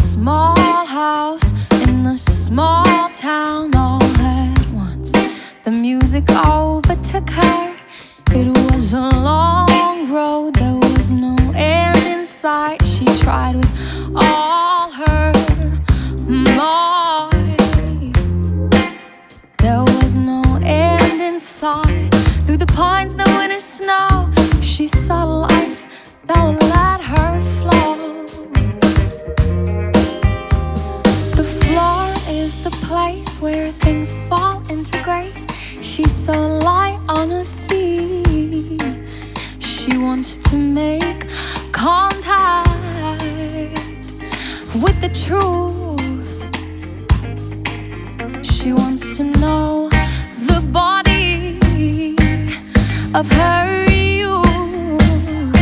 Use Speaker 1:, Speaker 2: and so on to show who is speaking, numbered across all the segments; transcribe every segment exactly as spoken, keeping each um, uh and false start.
Speaker 1: small house in a small town. All at once the music overtook her. It was a long road, there was no end in sight. She tried with all her might. There was no end in sight. Through the pines, the winter snow, she saw life that would let her flow. The floor is the place where things fall into grace. She saw light on her feet. She wants to make contact with the truth. She wants to know the body of her youth.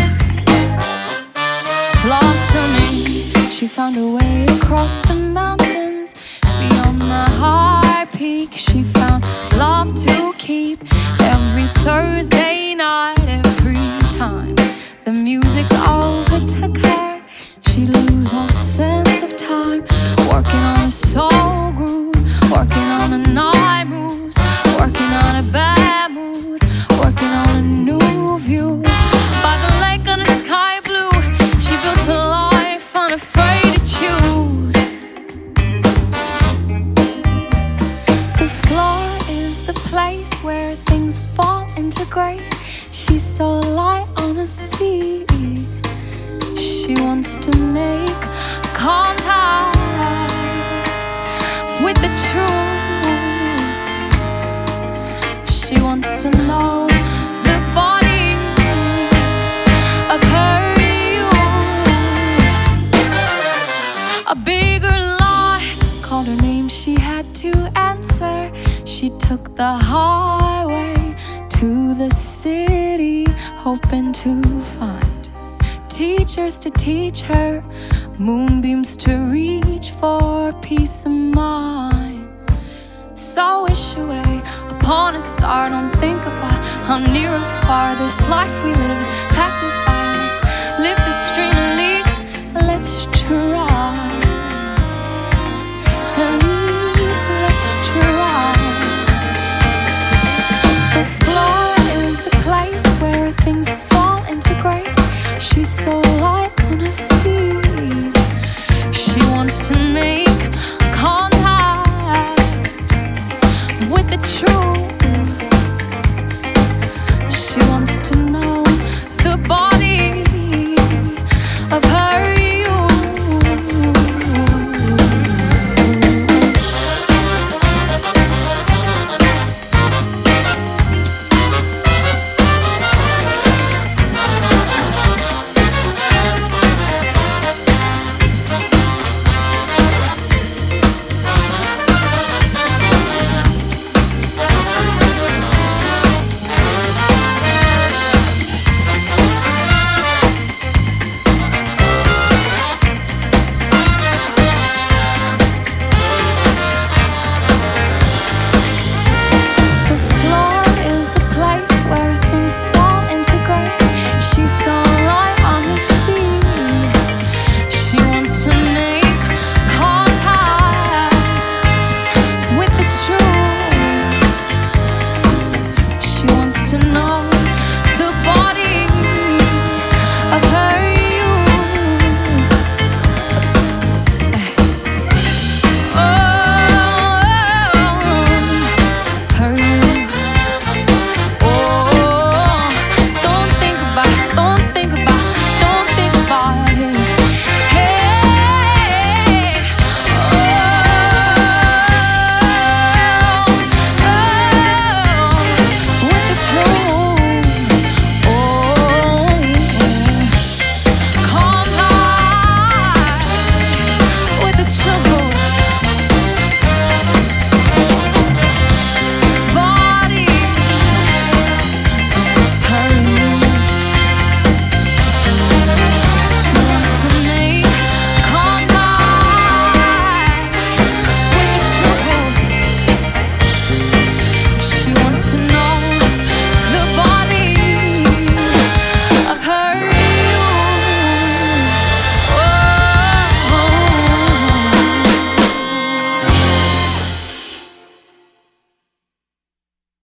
Speaker 1: Blossoming, she found her way across the mountains. Beyond the high peak, she found love to keep. Every Thursday night, every time the music overtook her, she'd lose all sense of time. Working on a soul groove, working on a night moves, working on a bad mood, working on a new view. By the lake on a sky blue, she built a life unafraid to choose. The floor is the place where things fall into grace. She saw light on her feet. She wants to make contact with the truth. She wants to know the body of her youth. A bigger lie called her name, she had to answer. She took the highway to the city, hoping to find teachers to teach her, moonbeams to reach for peace of mind. So wish away upon a star, don't think about how near or far this life we live passes by. Let's live the stream at least, let's try.